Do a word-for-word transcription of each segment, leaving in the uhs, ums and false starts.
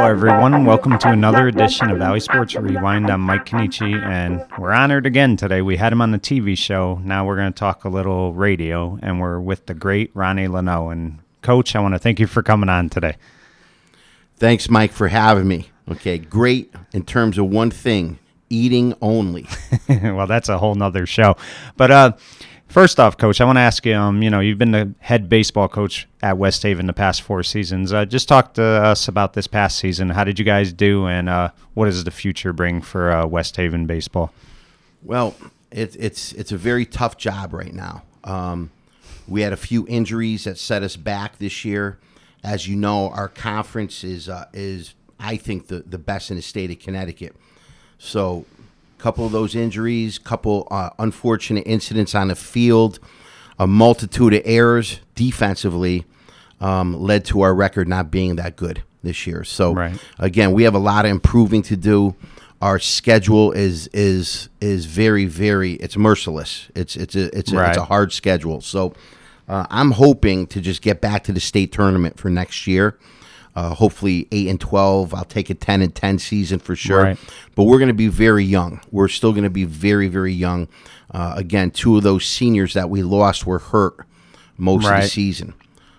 everyone. Welcome to another edition of Valley Sports Rewind. I'm Mike Kenichi, and we're honored again today. We had him on the T V show. Now we're going to talk a little radio, and we're with the great Ronnie Lano. And, Coach, I want to thank you for coming on today. Thanks, Mike, for having me. Okay, great in terms of one thing, eating only. Well, that's a whole nother show. But uh, first off, Coach, I want to ask you, um, you know, you've been the head baseball coach at West Haven the past four seasons. Uh, just talk to us about this past season. How did you guys do, and uh, what does the future bring for uh, West Haven baseball? Well, it, it's it's a very tough job right now. Um, we had a few injuries that set us back this year. As you know, our conference is, uh, is I think, the, the best in the state of Connecticut. So a couple of those injuries, couple uh, unfortunate incidents on the field, a multitude of errors defensively um, led to our record not being that good this year. So, right. Again, we have a lot of improving to do. Our schedule is is is very, very, it's merciless. It's it's a, it's a, right. it's a hard schedule. So uh, I'm hoping to just get back to the state tournament for next year. Uh, hopefully eight and twelve. I'll take a ten and ten season for sure. Right. But we're going to be very young. We're still going to be very, very young. Uh, again, two of those seniors that we lost were hurt most right. of the season.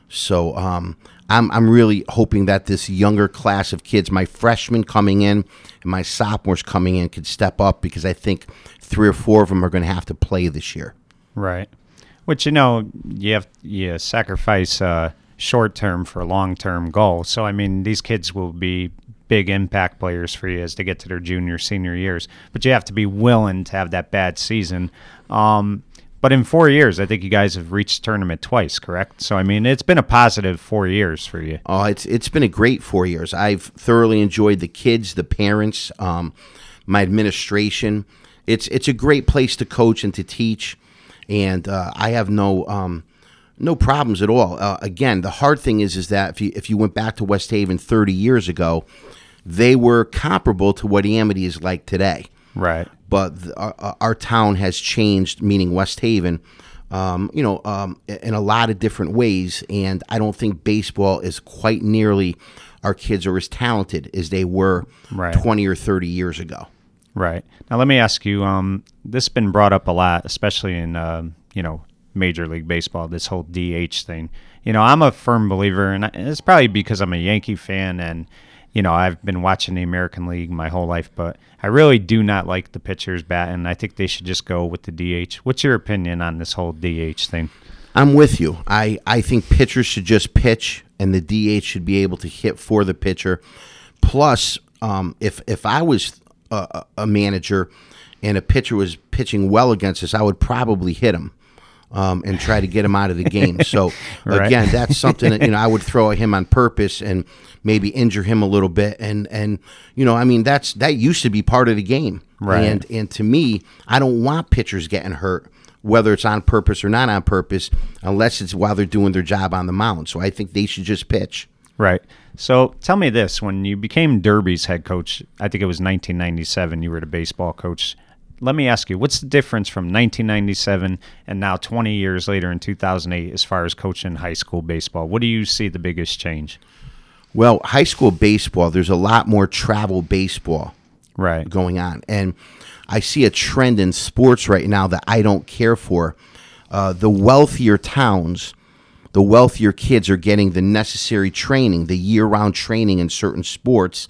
So um, I'm I'm really hoping that this younger class of kids, my freshmen coming in and my sophomores coming in, could step up, because I think three or four of them are going to have to play this year. Right. Which, you know, you have you sacrifice uh, short-term for long-term goal. So, I mean, these kids will be big impact players for you as they get to their junior, senior years. But you have to be willing to have that bad season. Um, but in four years, I think you guys have reached tournament twice, correct? So, I mean, it's been a positive four years for you. Oh, it's it's been a great four years. I've thoroughly enjoyed the kids, the parents, um, my administration. It's it's a great place to coach and to teach. And uh, I have no um, no problems at all. Uh, again, the hard thing is is that if you if you went back to West Haven thirty years ago, they were comparable to what Amity is like today. Right. But the, our, our town has changed, meaning West Haven, um, you know, um, in a lot of different ways. And I don't think baseball is quite nearly, our kids are as talented as they were right. twenty or thirty years ago. Right. Now, let me ask you, um, this has been brought up a lot, especially in, uh, you know, Major League Baseball, this whole D H thing. You know, I'm a firm believer, and it's probably because I'm a Yankee fan, and, you know, I've been watching the American League my whole life, but I really do not like the pitchers batting. I think they should just go with the D H. What's your opinion on this whole D H thing? I'm with you. I, I think pitchers should just pitch, and the D H should be able to hit for the pitcher. Plus, um, if if I was a, a manager and a pitcher was pitching well against us, I would probably hit him um, and try to get him out of the game. So, right. again, that's something that, you know, I would throw at him on purpose and maybe injure him a little bit. And, and you know, I mean, that's that used to be part of the game. Right. And, and to me, I don't want pitchers getting hurt, whether it's on purpose or not on purpose, unless it's while they're doing their job on the mound. So I think they should just pitch. Right. So tell me this. When you became Derby's head coach, I think it was nineteen ninety-seven, you were the baseball coach. Let me ask you, what's the difference from nineteen ninety-seven and now twenty years later in two thousand eight as far as coaching high school baseball? What do you see the biggest change? Well, high school baseball, there's a lot more travel baseball right. going on. And I see a trend in sports right now that I don't care for. Uh, the wealthier towns, the wealthier kids are getting the necessary training, the year-round training in certain sports,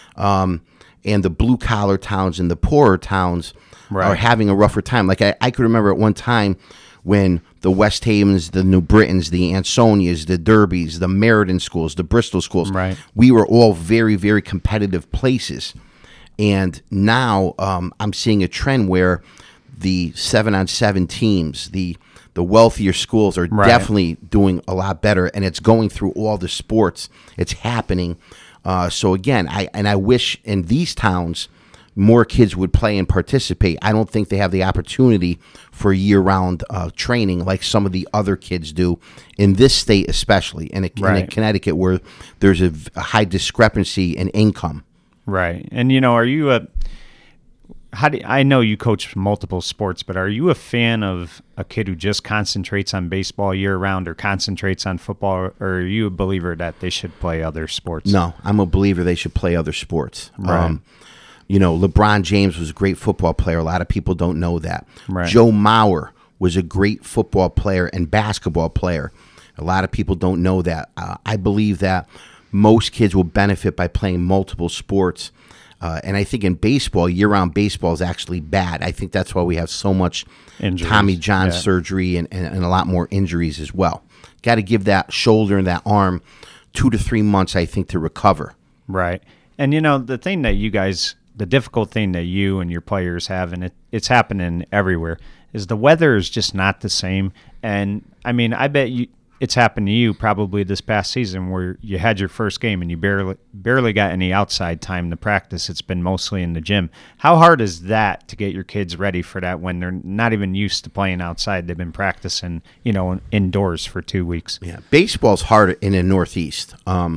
um, and the blue-collar towns and the poorer towns right. are having a rougher time. Like I, I could remember at one time when the West Havens, the New Britons, the Ansonias, the Derbys, the Meriden schools, the Bristol schools, right. we were all very, very competitive places. And now um, I'm seeing a trend where the seven-on-seven teams, the the wealthier schools are right. definitely doing a lot better, and it's going through all the sports. It's happening. Uh, so again, I and I wish in these towns more kids would play and participate. I don't think they have the opportunity for year-round uh, training like some of the other kids do in this state, especially in, a, right. in a Connecticut where there's a, a high discrepancy in income. Right. And, you know, are you a how do I know you coach multiple sports, but are you a fan of a kid who just concentrates on baseball year round or concentrates on football, or are you a believer that they should play other sports? No, I'm a believer they should play other sports. Right. Um, you know, LeBron James was a great football player. A lot of people don't know that. Right. Joe Mauer was a great football player and basketball player. A lot of people don't know that. Uh, I believe that most kids will benefit by playing multiple sports. Uh, and I think in baseball, year-round baseball is actually bad. I think that's why we have so much Injuries. Tommy John Yeah. surgery and, and, and a lot more injuries as well. Got to give that shoulder and that arm two to three months, I think, to recover. Right. And, you know, the thing that you guys, the difficult thing that you and your players have, and it, it's happening everywhere, is the weather is just not the same. And, I mean, I bet you it's happened to you probably this past season where you had your first game and you barely barely got any outside time to practice. It's been mostly in the gym. How hard is that to get your kids ready for that when they're not even used to playing outside? They've been practicing, you know, indoors for two weeks. Yeah, baseball's harder in the Northeast. Um,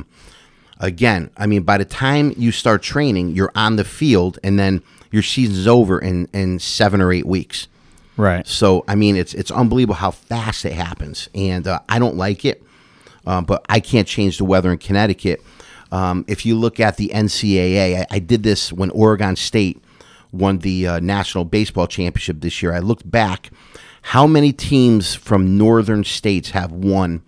again, I mean, by the time you start training, you're on the field, and then your season's over in, in seven or eight weeks. Right. So, I mean, it's it's unbelievable how fast it happens, and uh, I don't like it, uh, but I can't change the weather in Connecticut. Um, if you look at the N C double A, I, I did this when Oregon State won the uh, National Baseball Championship this year. I looked back, how many teams from northern states have won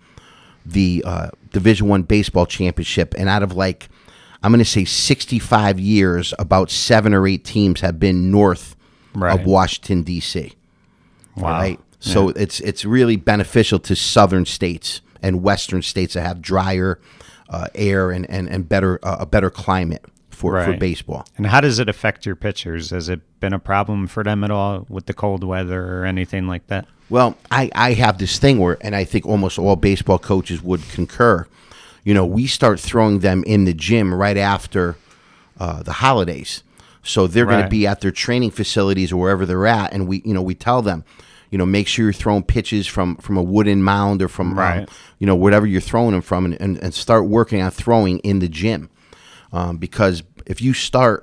the uh, Division One baseball championship, and out of like, I'm going to say sixty-five years, about seven or eight teams have been north Right. of Washington, D C Wow. Right. So Yeah. it's it's really beneficial to southern states and western states that have drier uh, air and and, and better uh, a better climate for, for Right. baseball. And how does it affect your pitchers? Has it been a problem for them at all with the cold weather or anything like that? Well, I, I have this thing where, and I think almost all baseball coaches would concur, you know, we start throwing them in the gym right after uh, the holidays. So they're going Right. to be at their training facilities or wherever they're at, and we, you know, we tell them, you know, make sure you're throwing pitches from, from a wooden mound or from, Right. um, you know, whatever you're throwing them from, and, and, and start working on throwing in the gym. Um, because if you start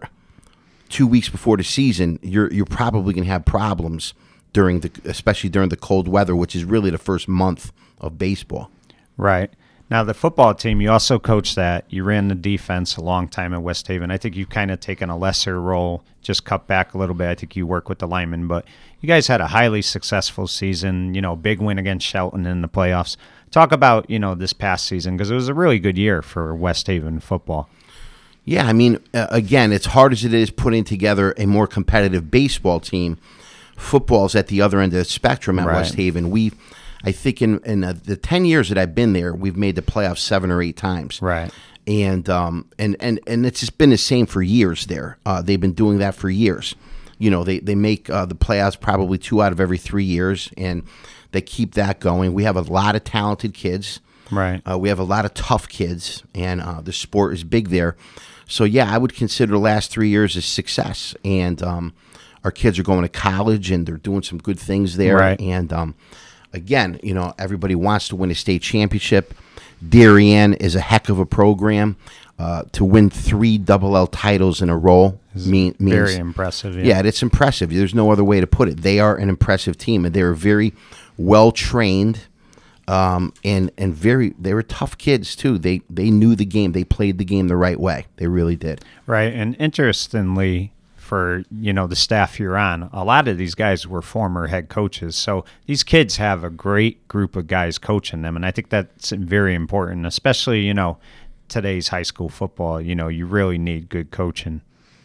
two weeks before the season, you're you're probably going to have problems during the, especially during the cold weather, which is really the first month of baseball. Right. Now, the football team, you also coached that. You ran the defense a long time at West Haven. I think you've kind of taken a lesser role, just cut back a little bit. I think you work with the linemen. But you guys had a highly successful season, you know, big win against Shelton in the playoffs. Talk about, you know, this past season, because it was a really good year for West Haven football. Yeah, I mean, uh, again, it's hard as it is putting together a more competitive baseball team. Football's at the other end of the spectrum at Right. West Haven. We, I think in, in uh, the ten years that I've been there, we've made the playoffs seven or eight times. Right. And um and, and, and it's just been the same for years there. Uh, they've been doing that for years. You know, they, they make uh, the playoffs probably two out of every three years, and they keep that going. We have a lot of talented kids. Right. Uh, we have a lot of tough kids, and uh, the sport is big there. So, yeah, I would consider the last three years a success. And um, our kids are going to college, and they're doing some good things there. Right. And, um, again, you know, everybody wants to win a state championship. Darien is a heck of a program. Uh, to win three double L titles in a row mean, means Very impressive. yeah, it's impressive. There's no other way to put it. They are an impressive team, and they are very well trained, um, and and very they were tough kids too. They they knew the game. They played the game the right way. They really did. Right. And interestingly, for, you know, the staff you're on, a lot of these guys were former head coaches. So these kids have a great group of guys coaching them. And I think that's very important, especially, you know, today's high school football. You know, you really need good coaching.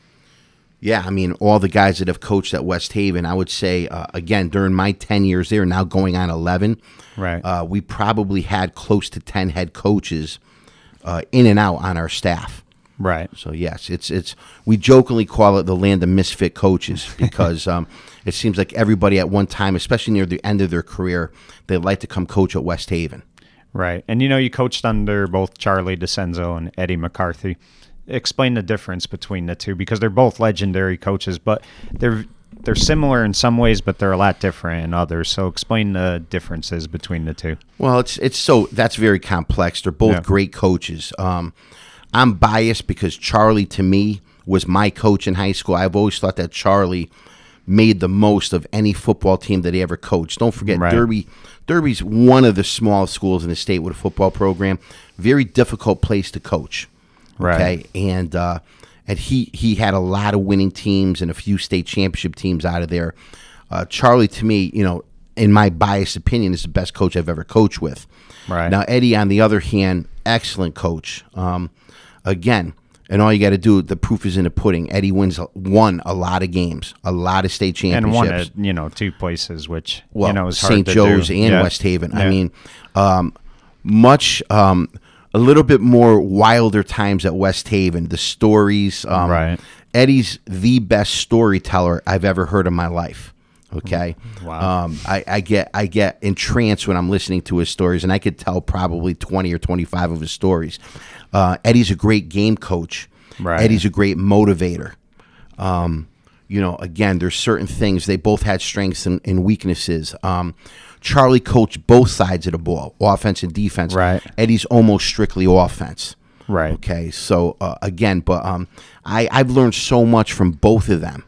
Yeah, I mean, all the guys that have coached at West Haven, I would say, uh, again, during my ten years there, now going on eleven, Right. uh, we probably had close to ten head coaches uh, in and out on our staff. Right. So, yes, it's it's we jokingly call it the land of misfit coaches because um, it seems like everybody at one time, especially near the end of their career, they'd like to come coach at West Haven. Right. And, you know, you coached under both Charlie DeCenzo and Eddie McCarthy. Explain the difference between the two, because they're both legendary coaches, but they're they're similar in some ways, but they're a lot different in others. So explain the differences between the two. Well, it's it's so that's very complex. They're both Yeah. great coaches. Um, I'm biased because Charlie, to me, was my coach in high school. I've always thought that Charlie made the most of any football team that he ever coached. Don't forget, Right. Derby. Derby's one of the smallest schools in the state with a football program. Very difficult place to coach. Right. Okay, and uh, and he he had a lot of winning teams and a few state championship teams out of there. Uh, Charlie, to me, you know, in my biased opinion, is the best coach I've ever coached with. Right. Now, Eddie, on the other hand, excellent coach. Um, again, and all you got to do, the proof is in the pudding. Eddie wins, won a lot of games, a lot of state championships. And one at, you know, two places, which, well, you know, is hard Saint to Joe's do. and Yeah. West Haven. Yeah. I mean, um, much, um, a little bit more wilder times at West Haven. The stories. Um, Right. Eddie's the best storyteller I've ever heard in my life. Okay. Wow. Um, I, I get I get entranced when I'm listening to his stories, and I could tell probably twenty or twenty-five of his stories. Uh, Eddie's a great game coach. Right. Eddie's a great motivator. Um, you know, again, there's certain things. They both had strengths and, and weaknesses. Um, Charlie coached both sides of the ball, offense and defense. Right. Eddie's almost strictly offense. Right. Okay. So uh, again, but um, I I've learned so much from both of them.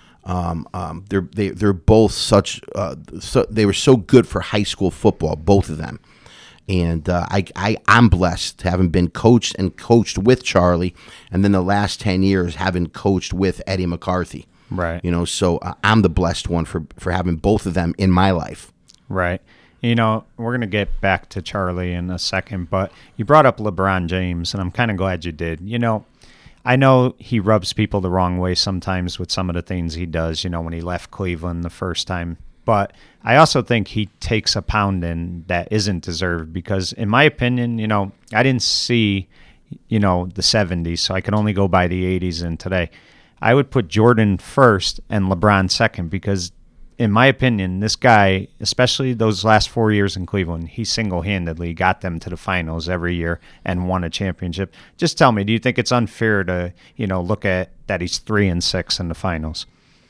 Um, um, they're they, they're both such uh, so they were so good for high school football, both of them. And uh, I, I, I'm blessed having been coached and coached with Charlie, and then the last ten years having coached with Eddie McCarthy. Right. You know, so uh, I'm the blessed one for, for having both of them in my life. Right. You know, we're going to get back to Charlie in a second, but you brought up LeBron James, and I'm kind of glad you did. You know, I know he rubs people the wrong way sometimes with some of the things he does, you know, when he left Cleveland the first time. But I also think he takes a pounding that isn't deserved because, in my opinion, you know, I didn't see, you know, the seventies, so I can only go by the eighties and today. I would put Jordan first and LeBron second because, in my opinion, this guy, especially those last four years in Cleveland, he single-handedly got them to the finals every year and won a championship. Just tell me, do you think it's unfair to, you know, look at that he's three and six in the finals?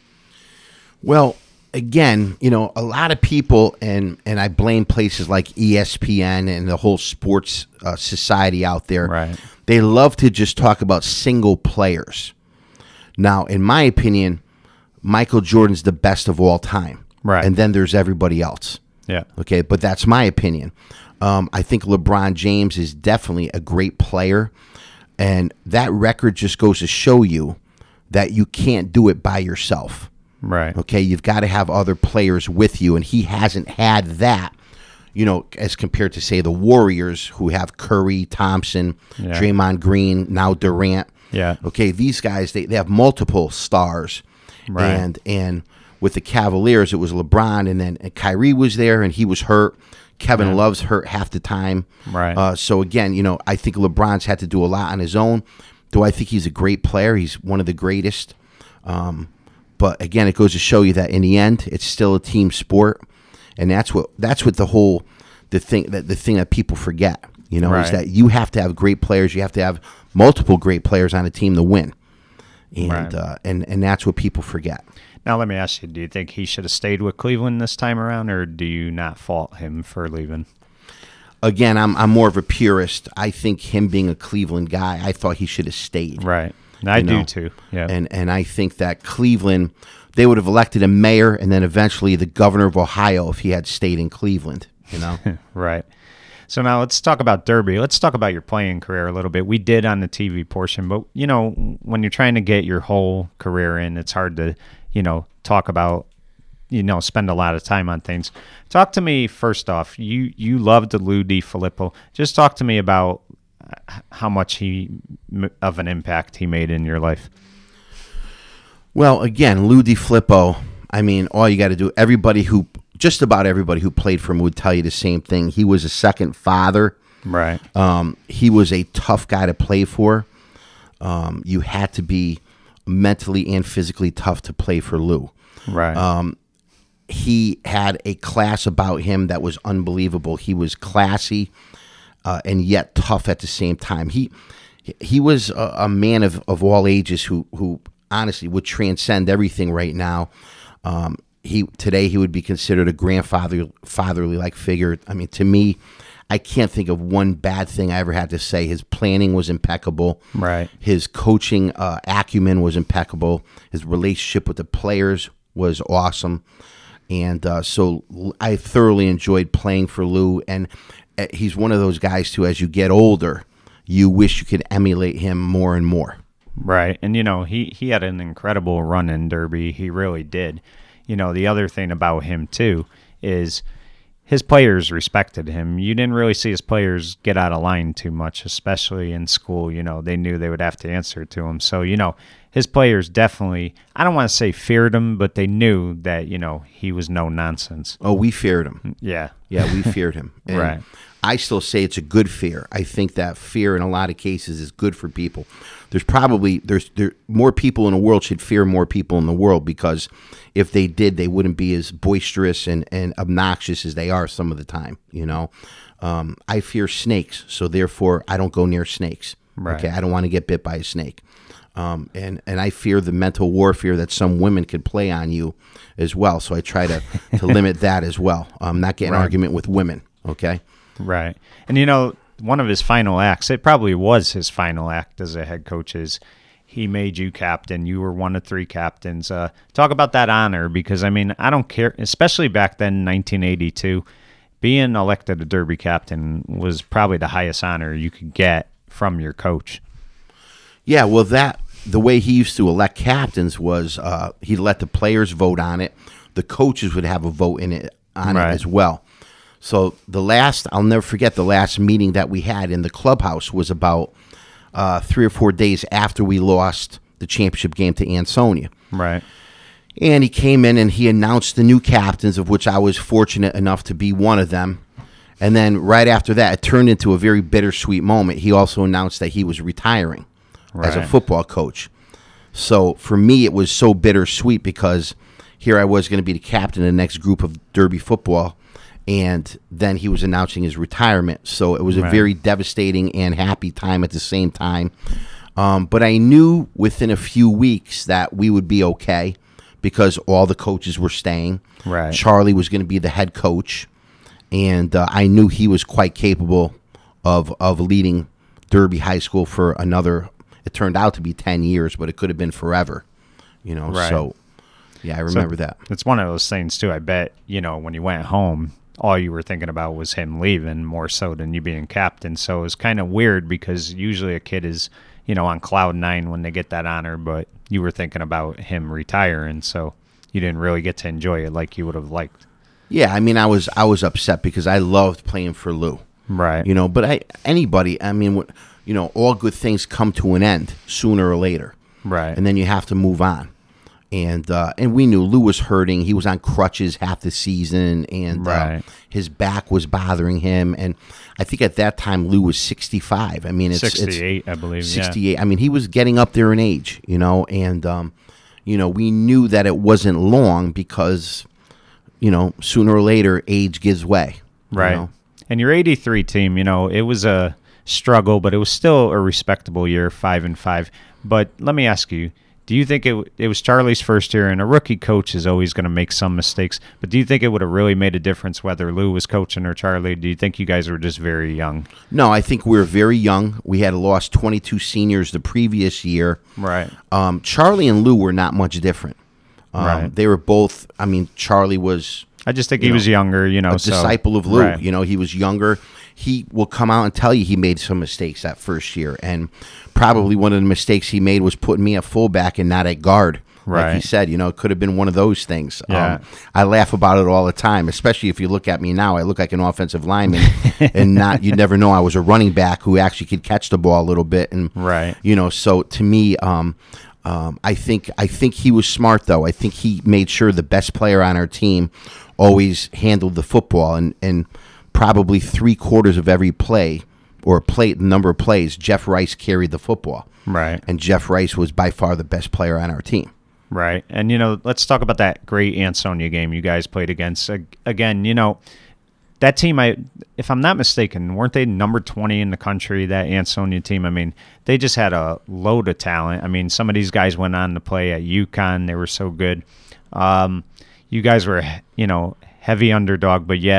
Well, again, you know, a lot of people, and, and I blame places like E S P N and the whole sports uh, society out there. Right. They love to just talk about single players. Now, in my opinion, Michael Jordan's the best of all time. Right. And then there's everybody else. Yeah. Okay, but that's my opinion. Um, I think LeBron James is definitely a great player, and that record just goes to show you that you can't do it by yourself. Right. Okay, you've got to have other players with you, and he hasn't had that, you know, as compared to, say, the Warriors, who have Curry, Thompson, Yeah. Draymond Green, now Durant. Yeah. Okay, these guys, they, they have multiple stars. Right. And and with the Cavaliers, it was LeBron, and then Kyrie was there, and he was hurt. Kevin Yeah. Love's hurt half the time. Right. Uh, so, again, you know, I think LeBron's had to do a lot on his own. Do I think he's a great player? He's one of the greatest. Um, but, again, it goes to show you that in the end, it's still a team sport. And that's what that's what the whole the thing that the thing that people forget, you know, Right. is that you have to have great players. You have to have multiple great players on a team to win. And Right. uh, and and that's what people forget. Now, let me ask you, do you think he should have stayed with Cleveland this time around, or do you not fault him for leaving? Again, I'm I'm more of a purist. I think him being a Cleveland guy, I thought he should have stayed. Right. I You do know, too. Yeah. And and I think that Cleveland, they would have elected a mayor and then eventually the governor of Ohio if he had stayed in Cleveland. You know. Right. So now let's talk about Derby. Let's talk about your playing career a little bit. We did on the T V portion, but, you know, when you're trying to get your whole career in, it's hard to, you know, talk about, you know, spend a lot of time on things. Talk to me first off. You you loved Lou DiFilippo. Just talk to me about how much he of an impact he made in your life. Well, again, Lou DiFilippo, I mean, all you got to do, everybody who, just about everybody who played for him would tell you the same thing. He was a second father. Right. Um, he was a tough guy to play for. Um, you had to be mentally and physically tough to play for Lou. Right. Um, he had a class about him that was unbelievable. He was classy uh, and yet tough at the same time. He he was a, a man of, of all ages who who honestly would transcend everything right now. Um, he today he would be considered a grandfather fatherly like figure. I mean, to me, I can't think of one bad thing I ever had to say. His planning was impeccable. Right. His coaching uh, acumen was impeccable. His relationship with the players was awesome. And uh, so I thoroughly enjoyed playing for Lou. And uh, he's one of those guys, too, as you get older, you wish you could emulate him more and more. Right. And, you know, he, he had an incredible run in Derby. He really did. You know, the other thing about him, too, is his players respected him. You didn't really see his players get out of line too much, especially in school. You know, they knew they would have to answer to him. So, you know, his players definitely, I don't want to say feared him, but they knew that, you know, he was no nonsense. Oh, we feared him. Yeah. Yeah, we feared him. And right. I still say it's a good fear. I think that fear in a lot of cases is good for people. There's probably, there's there more people in the world should fear more people in the world, because if they did, they wouldn't be as boisterous and, and obnoxious as they are some of the time, you know. Um, I fear snakes, so therefore I don't go near snakes. Right. Okay, I don't want to get bit by a snake. Um, and, and I fear the mental warfare that some women could play on you as well, so I try to, to limit that as well. Um, not get an Right. argument with women, okay? Right. And, you know, one of his final acts, it probably was his final act as a head coach, is he made you captain. You were one of three captains. Uh, talk about that honor, because, I mean, I don't care, especially back then, nineteen eighty-two, being elected a Derby captain was probably the highest honor you could get from your coach. Yeah, well, that the way he used to elect captains was uh, he'd let the players vote on it. The coaches would have a vote in it on Right. it as well. So the last, I'll never forget, the last meeting that we had in the clubhouse was about uh, three or four days after we lost the championship game to Ansonia. Right. And he came in and he announced the new captains, of which I was fortunate enough to be one of them. And then right after that, it turned into a very bittersweet moment. He also announced that he was retiring as a Right. football coach. So for me, it was so bittersweet, because here I was going to be the captain of the next group of Derby football, and then he was announcing his retirement. So it was a Right. very devastating and happy time at the same time. Um, but I knew within a few weeks that we would be okay, because all the coaches were staying. Right. Charlie was going to be the head coach, and uh, I knew he was quite capable of of leading Derby High School for another. It turned out to be ten years, but it could have been forever. You know, Right. so yeah, I remember So that. It's one of those things, too. I bet, you know, when you went home, all you were thinking about was him leaving more so than you being captain. So it was kind of weird, because usually a kid is, you know, on cloud nine when they get that honor, but you were thinking about him retiring, so you didn't really get to enjoy it like you would have liked. Yeah, I mean, I was I was upset because I loved playing for Lou. Right. You know, but I anybody, I mean, what- you know, all good things come to an end sooner or later. Right. And then you have to move on. And uh, and we knew Lou was hurting. He was on crutches half the season, and Right. uh, his back was bothering him. And I think at that time Lou was sixty-five. I mean, it's sixty-eight, it's I believe. sixty-eight. I mean, he was getting up there in age, you know, and um, you know, we knew that it wasn't long, because you know, sooner or later age gives way. you Right. know? And your eighty-three team, you know, it was a struggle, but it was still a respectable year, five and five. But let me ask you, do you think it it was Charlie's first year, and a rookie coach is always going to make some mistakes, but do you think it would have really made a difference whether Lou was coaching or Charlie? Do you think you guys were just very young? No, I think we were very young. We had lost twenty-two seniors the previous year. Right. Um, Charlie and Lou were not much different. Um, Right. They were both, I mean, Charlie was I just think You he know, was younger, you know. a so- disciple of Lou. Right. You know, he was younger. He will come out and tell you he made some mistakes that first year. And probably one of the mistakes he made was putting me at fullback and not at guard. Like he Right. said, you know, it could have been one of those things. Yeah. Um, I laugh about it all the time, especially if you look at me now. I look like an offensive lineman, and not you never know I was a running back who actually could catch the ball a little bit. And Right. you know, so to me, um, um, I think I think he was smart though. I think he made sure the best player on our team always handled the football, and and probably three quarters of every play or play number of plays, Jeff Rice carried the football. Right. And Jeff Rice was by far the best player on our team. Right. And, you know, let's talk about that great Ansonia game you guys played against. Ag- Again, you know, that team, I, if I'm not mistaken, weren't they number twenty in the country, that Ansonia team? I mean, they just had a load of talent. I mean, some of these guys went on to play at UConn. They were so good. Um, you guys were, you know, heavy underdog, but yet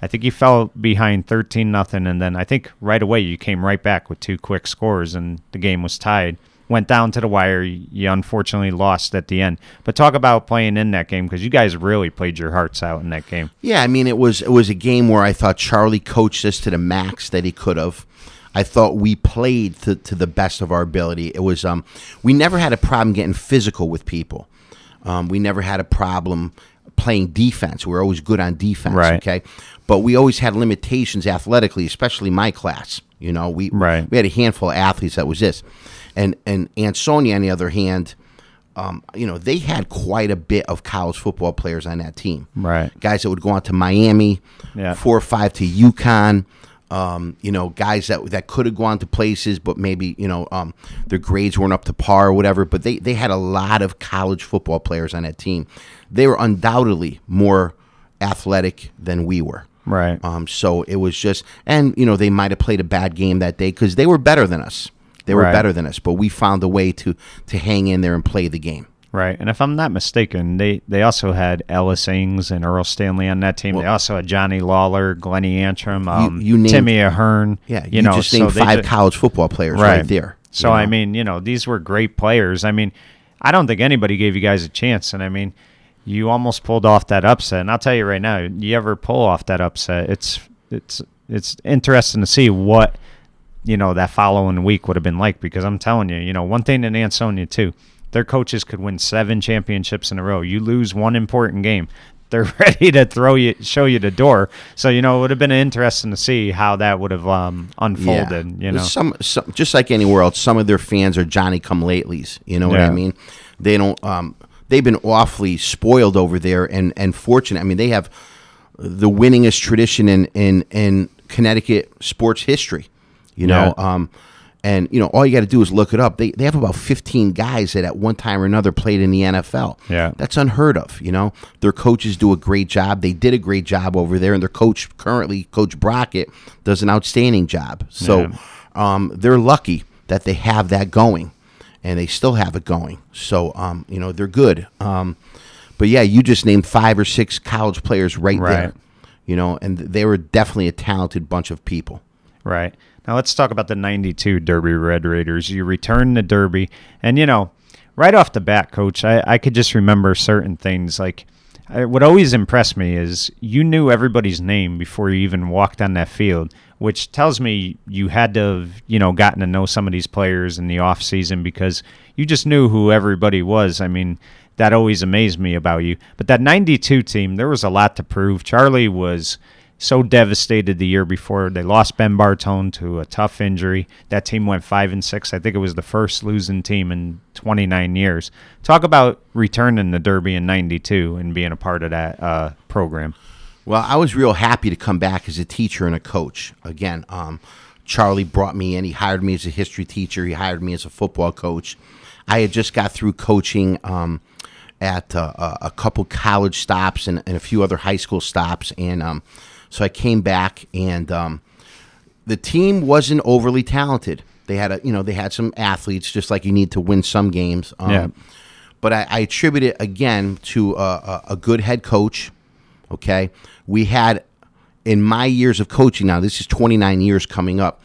I think you fell behind thirteen nothing, and then I think right away you came right back with two quick scores, and the game was tied. Went down to the wire. You unfortunately lost at the end. But talk about playing in that game, because you guys really played your hearts out in that game. Yeah, I mean, it was it was a game where I thought Charlie coached us to the max that he could have. I thought we played to, to the best of our ability. It was um, we never had a problem getting physical with people. Um, we never had a problem playing defense. We were always good on defense, right. okay? But we always had limitations athletically, especially my class. You know, we right. we had a handful of athletes that was this. And and Aunt Sonia, on the other hand, um, you know, they had quite a bit of college football players on that team. Right. Guys that would go on to Miami, yeah. four or five to UConn. Um, you know, guys that that could have gone to places, but maybe, you know, um, their grades weren't up to par or whatever. But they, they had a lot of college football players on that team. They were undoubtedly more athletic than we were. Right. Um, so it was just, and, you know, they might have played a bad game that day because they were better than us. They were right. better than us, but we found a way to, to hang in there and play the game. Right, and if I'm not mistaken, they, they also had Ellis Ings and Earl Stanley on that team. Well, they also had Johnny Lawler, Glennie Antrim, um, you, you named, Timmy Ahern. Yeah, you, you know, just named so five just, college football players right, right there. So, you know? I mean, you know, these were great players. I mean, I don't think anybody gave you guys a chance, and I mean, you almost pulled off that upset. And I'll tell you right now, you ever pull off that upset, it's it's it's interesting to see what, you know, that following week would have been like, because I'm telling you, you know, one thing in Aunt Sonia too, their coaches could win seven championships in a row. You lose one important game, they're ready to throw you, show you the door. So, you know, it would have been interesting to see how that would have um, unfolded. Yeah. You know, some, some just like anywhere else, some of their fans are Johnny Come Latelys. You know what yeah. I mean? They don't. Um, they've been awfully spoiled over there and and fortunate. I mean, they have the winningest tradition in in in Connecticut sports history. You know. Yeah. Um, And, you know, all you got to do is look it up. They they have about fifteen guys that at one time or another played in the N F L. Yeah. That's unheard of, you know. Their coaches do a great job. They did a great job over there, and their coach currently, Coach Brockett, does an outstanding job. So yeah. um, they're lucky that they have that going, and they still have it going. So, um, you know, they're good. Um, but, yeah, you just named five or six college players right, right there, you know, and they were definitely a talented bunch of people. Right. Now let's talk about the ninety-two Derby Red Raiders. You returned the Derby, and, you know, right off the bat, Coach, I, I could just remember certain things. Like, I, what always impressed me is you knew everybody's name before you even walked on that field, which tells me you had to have, you know, gotten to know some of these players in the off season because you just knew who everybody was. I mean, that always amazed me about you. But that ninety-two team, there was a lot to prove. Charlie was so devastated the year before. They lost Ben Bartone to a tough injury. That team went five and six. I think it was the first losing team in twenty-nine years. Talk about returning the Derby in ninety-two and being a part of that uh, program. Well, I was real happy to come back as a teacher and a coach. Again, um, Charlie brought me in. He hired me as a history teacher. He hired me as a football coach. I had just got through coaching um, at uh, a couple college stops and, and a few other high school stops, and um, so I came back, and um, the team wasn't overly talented. They had a, you know, they had some athletes, just like you need to win some games. Um, yeah. But I, I attribute it again to a, a, a good head coach. Okay, we had in my years of coaching. Now this is twenty-nine years coming up.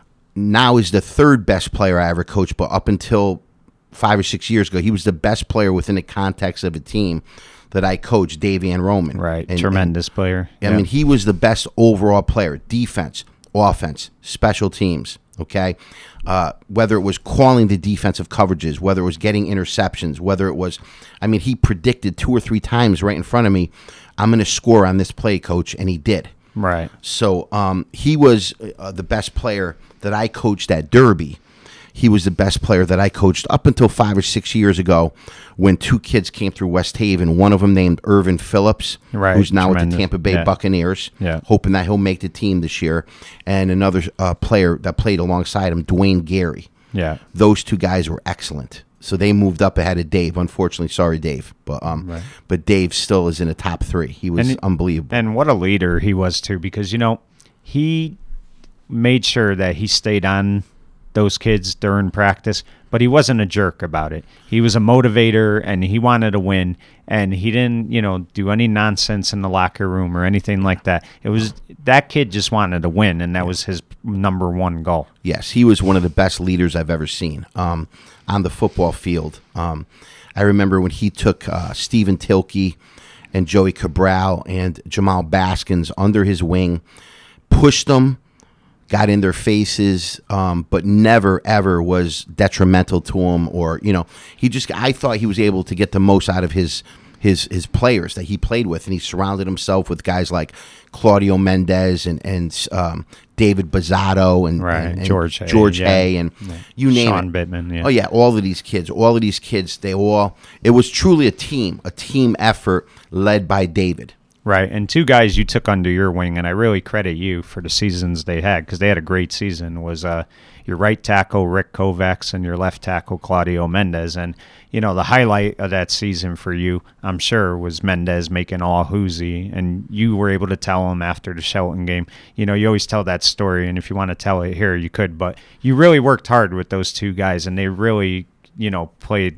Now is the third best player I ever coached, but up until five or six years ago, he was the best player within the context of a team that I coached, Dave Van Roman. Right, and, tremendous and, player. I yeah. mean, he was the best overall player, defense, offense, special teams, okay? Uh, whether it was calling the defensive coverages, whether it was getting interceptions, whether it was, I mean, he predicted two or three times right in front of me, I'm going to score on this play, coach, and he did. Right. So um, he was uh, the best player that I coached at Derby. He was the best player that I coached up until five or six years ago when two kids came through West Haven, one of them named Irvin Phillips, right. who's now Tremendous. with the Tampa Bay yeah. Buccaneers, yeah. hoping that he'll make the team this year, and another uh, player that played alongside him, Dwayne Gary. Yeah. Those two guys were excellent. So they moved up ahead of Dave. Unfortunately, sorry, Dave. But um, right. but Dave still is in the top three. He was and, unbelievable. And what a leader he was, too, because, you know, he made sure that he stayed on those kids during practice, but he wasn't a jerk about it. He was a motivator, and he wanted to win, and he didn't, you know, do any nonsense in the locker room or anything like that. It was that kid just wanted to win, and that was his number one goal. Yes, he was one of the best leaders I've ever seen um, on the football field. Um, I remember when he took uh, Stephen Tilke and Joey Cabral and Jamal Baskins under his wing, pushed them, got in their faces, um, but never, ever was detrimental to him. Or, you know, he just, I thought he was able to get the most out of his his his players that he played with. And he surrounded himself with guys like Claudio Mendez and, and um, David Bazzato and, right. and, and George Hay, George yeah. Hay and yeah. you name Sean it. Bittman, yeah. Oh, yeah, all of these kids, all of these kids, they all, it was truly a team, a team effort led by David. Right, and two guys you took under your wing, and I really credit you for the seasons they had, because they had a great season, was uh, your right tackle, Rick Kovacs, and your left tackle, Claudio Mendez. And, you know, the highlight of that season for you, I'm sure, was Mendez making all Hoosie, and you were able to tell him after the Shelton game. You know, you always tell that story, and if you want to tell it here, you could, but you really worked hard with those two guys, and they really, you know, played,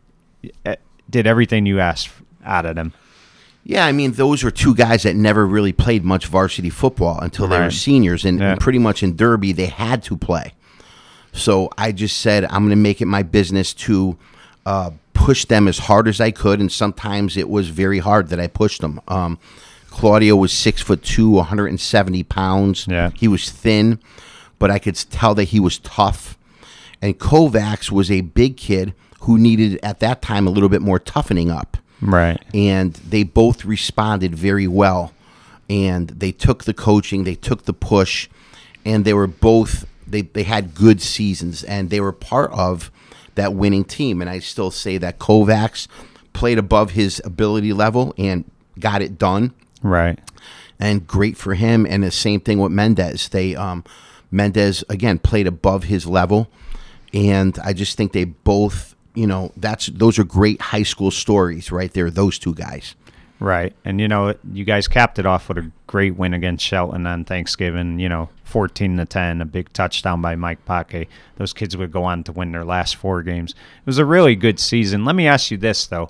did everything you asked out of them. Yeah, I mean, those were two guys that never really played much varsity football until they right. were seniors. And, yeah. and pretty much in Derby, they had to play. So I just said, I'm going to make it my business to uh, push them as hard as I could. And sometimes it was very hard that I pushed them. Um, Claudio was six foot two, one hundred seventy pounds. Yeah. He was thin, but I could tell that he was tough. And Kovacs was a big kid who needed, at that time, a little bit more toughening up. Right. And they both responded very well. And they took the coaching, they took the push, and they were both, they, they had good seasons, and they were part of that winning team. And I still say that Kovacs played above his ability level and got it done. Right. And great for him. And the same thing with Mendez. They um, Mendez, again, played above his level. And I just think they both, you know, that's those are great high school stories right there, those two guys. Right. And, you know, you guys capped it off with a great win against Shelton on Thanksgiving, you know, fourteen to ten, a big touchdown by Mike Paquet. Those kids would go on to win their last four games. It was a really good season. Let me ask you this, though.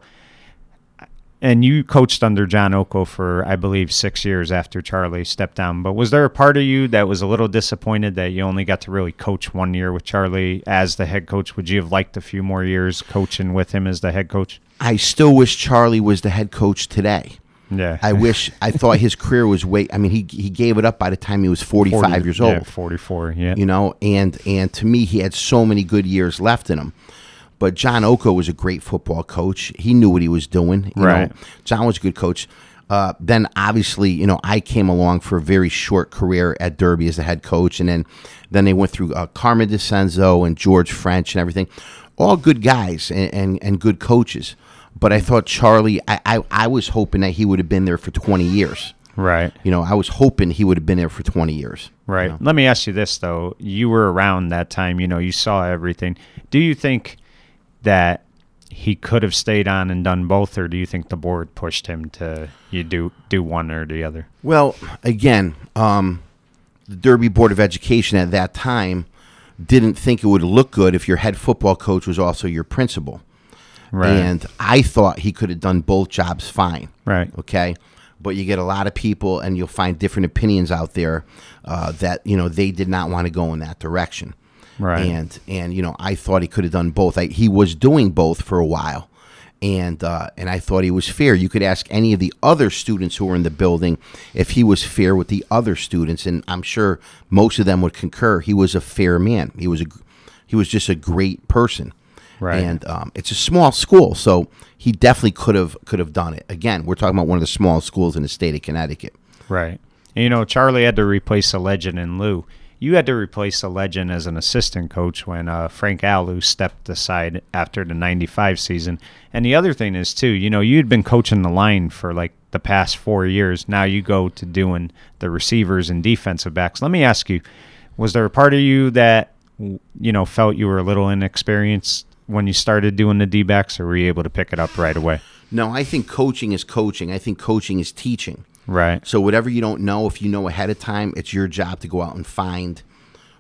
And you coached under John Oko for, I believe, six years after Charlie stepped down. But was there a part of you that was a little disappointed that you only got to really coach one year with Charlie as the head coach? Would you have liked a few more years coaching with him as the head coach? I still wish Charlie was the head coach today. Yeah. I wish, I thought his career was way, I mean, he he gave it up by the time he was forty-five forty, years old. Yeah, forty-four, yeah. You know, and, and to me, he had so many good years left in him. But John Oko was a great football coach. He knew what he was doing. You right. know, John was a good coach. Uh, then, obviously, you know, I came along for a very short career at Derby as a head coach. And then, then they went through uh, Carmen DeCenzo and George French and everything. All good guys and, and, and good coaches. But I thought Charlie, I, I, I was hoping that he would have been there for twenty years. Right. You know, I was hoping he would have been there for twenty years. Right. You know? Let me ask you this, though. You were around that time. You know, you saw everything. Do you think that he could have stayed on and done both, or do you think the board pushed him to you do do one or the other? Well, again, um, the Derby Board of Education at that time didn't think it would look good if your head football coach was also your principal. Right. And I thought he could have done both jobs fine. Right. Okay. But you get a lot of people, and you'll find different opinions out there uh, that, you know, they did not want to go in that direction. Right. And, and you know, I thought he could have done both. I, he was doing both for a while. And uh, and I thought he was fair. You could ask any of the other students who were in the building if he was fair with the other students, and I'm sure most of them would concur. He was a fair man. He was a, he was just a great person. Right. And um, it's a small school, so he definitely could have could have done it. Again, we're talking about one of the smallest schools in the state of Connecticut. Right. And, you know, Charlie had to replace a legend in Lou. You had to replace a legend as an assistant coach when uh, Frank Alou stepped aside after the ninety-five season. And the other thing is, too, you know, you'd been coaching the line for, like, the past four years. Now you go to doing the receivers and defensive backs. Let me ask you, was there a part of you that, you know, felt you were a little inexperienced when you started doing the D-backs, or were you able to pick it up right away? No, I think coaching is coaching. I think coaching is teaching. Right. So whatever you don't know, if you know ahead of time, it's your job to go out and find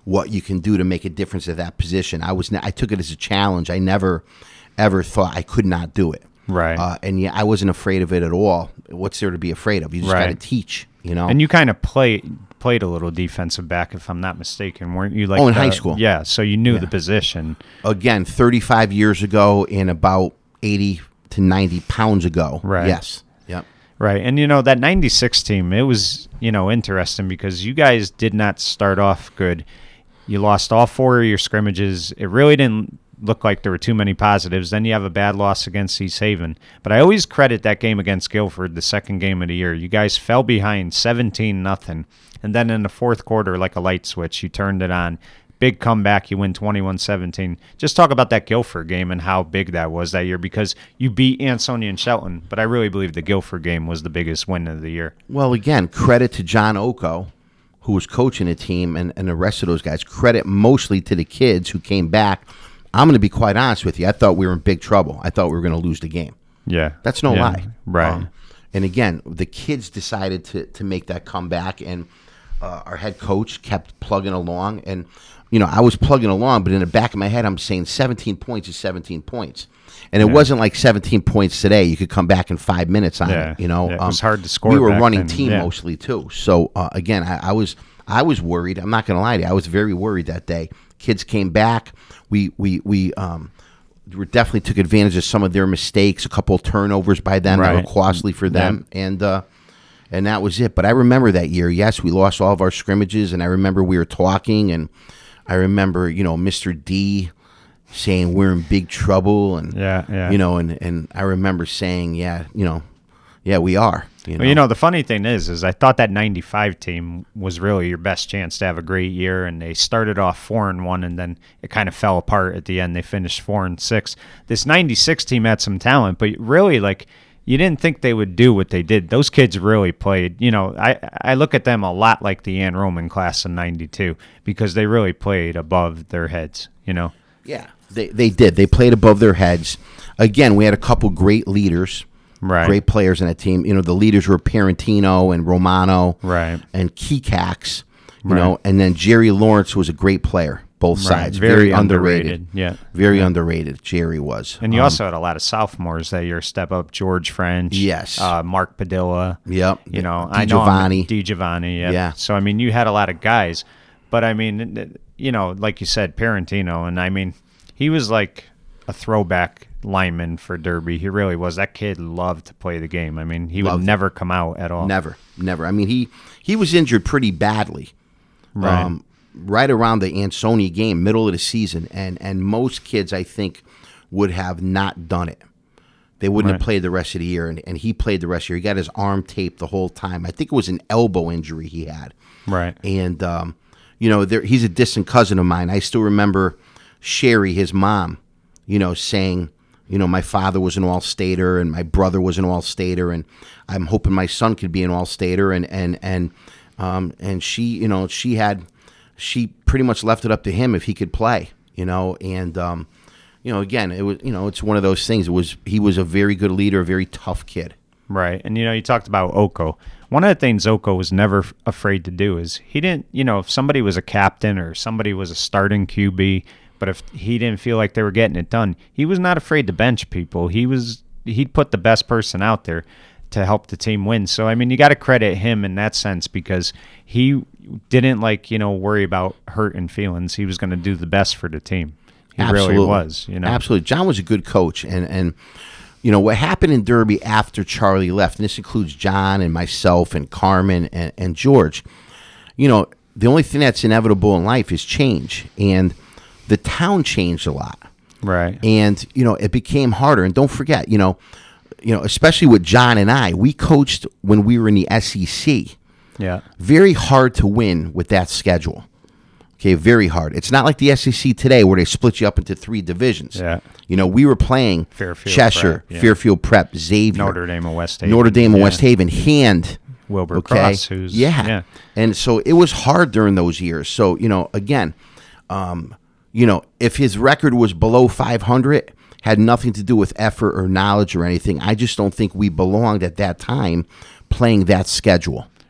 what you can do to make a difference at that position. I was, I took it as a challenge. I never, ever thought I could not do it. Right. Uh, and yeah, I wasn't afraid of it at all. What's there to be afraid of? You just Right. got to teach, you know? And you kind of play, played a little defensive back, if I'm not mistaken, weren't you? Like Oh, in the- high school. Yeah, so you knew Yeah. the position. Again, thirty-five years ago and about eighty to ninety pounds ago. Right. Yes. Yep. Right. And, you know, that ninety-six team, it was, you know, interesting because you guys did not start off good. You lost all four of your scrimmages. It really didn't look like there were too many positives. Then you have a bad loss against East Haven. But I always credit that game against Guilford, the second game of the year. You guys fell behind seventeen nothing. And then in the fourth quarter, like a light switch, you turned it on. Big comeback, you win twenty-one seventeen. Just talk about that Guilford game and how big that was that year because you beat Ansonia and Shelton, but I really believe the Guilford game was the biggest win of the year. Well, again, credit to John Oko, who was coaching the team, and, and the rest of those guys. Credit mostly to the kids who came back. I'm going to be quite honest with you. I thought we were in big trouble. I thought we were going to lose the game. Yeah. That's no Yeah. lie. Right. Um, and again, the kids decided to, to make that comeback, and uh, our head coach kept plugging along. And, you know, I was plugging along, but in the back of my head, I'm saying seventeen points is seventeen points. And it Yeah. wasn't like seventeen points today. You could come back in five minutes on Yeah. it. You know, Yeah, it was hard to score We were back running then. team Yeah. mostly too. So uh, again, I, I was I was worried. I'm not going to lie to you. I was very worried that day. Kids came back. We we we um we definitely took advantage of some of their mistakes. A couple of turnovers by them that Right. were costly for them, and uh, and that was it. But I remember that year. Yes, we lost all of our scrimmages, and I remember we were talking, and I remember you know Mister D saying we're in big trouble, and Yeah, yeah. you know, and and I remember saying, yeah, you know, yeah, we are. You know, Well, you know, the funny thing is, is I thought that ninety-five team was really your best chance to have a great year, and they started off four and one, and then it kind of fell apart at the end. They finished four and six. This ninety-six team had some talent, but really, like, you didn't think they would do what they did. Those kids really played. You know, I I look at them a lot like the Ann Roman class in ninety-two because they really played above their heads. You know. yeah, they they did. They played above their heads. Again, we had a couple great leaders. Right. Great players in that team. You know, the leaders were Parentino and Romano, Right. and Kekax. You Right. know, and then Jerry Lawrence was a great player, both Right. sides. Very Very, underrated. underrated. Yeah. Very underrated. Jerry was. And you Um, also had a lot of sophomores that year step up. George French, Yes. uh, Mark Padilla. Yep. You know, Di I know Giovanni. Di Giovanni. Yeah. Yeah. So I mean, you had a lot of guys, but I mean, you know, like you said, Parentino, and I mean, he was like a throwback lineman for Derby. He really was. That kid loved to play the game. I mean, he Loved would it. never come out at all. Never, never. I mean, he he was injured pretty badly, Right. um, right around the Ansonia game, middle of the season, and and most kids, I think, would have not done it. They wouldn't Right. have played the rest of the year, and, and he played the rest of the year. He got his arm taped the whole time. I think it was an elbow injury he had, Right. and um, you know, there, he's a distant cousin of mine. I still remember Sherry, his mom, you know, saying, you know, my father was an all-stater and my brother was an all-stater, and I'm hoping my son could be an all-stater. And and and um, and she, you know, she had, she pretty much left it up to him if he could play, you know. And um, you know, again, it was, you know, it's one of those things. It was he was a very good leader, a very tough kid. Right. And, you know, you talked about Oko. One of the things Oko was never f- afraid to do is he didn't, you know, if somebody was a captain or somebody was a starting Q B, but if he didn't feel like they were getting it done, he was not afraid to bench people. He was, he'd put the best person out there to help the team win. So, I mean, you got to credit him in that sense because he didn't, like, you know, worry about hurt and feelings. He was going to do the best for the team. He Absolutely. really was, you know. Absolutely. John was a good coach. And, and you know, what happened in Derby after Charlie left, and this includes John and myself and Carmen and, and George, you know, the only thing that's inevitable in life is change. And the town changed a lot. Right. And, you know, it became harder. And don't forget, you know, you know, especially with John and I, we coached when we were in the S E C. Yeah. Very hard to win with that schedule. Okay, very hard. It's not like the S E C today where they split you up into three divisions. Yeah. You know, we were playing Fairfield Cheshire, Prep, yeah. Fairfield Prep, Xavier, Notre Dame and West Haven. Notre Dame and Yeah. West Haven, Hand. Wilbur Okay. Cross, who's yeah. yeah. And so it was hard during those years. So, you know, again, um, you know, if his record was below five hundred, had nothing to do with effort or knowledge or anything. I just don't think we belonged at that time playing that schedule.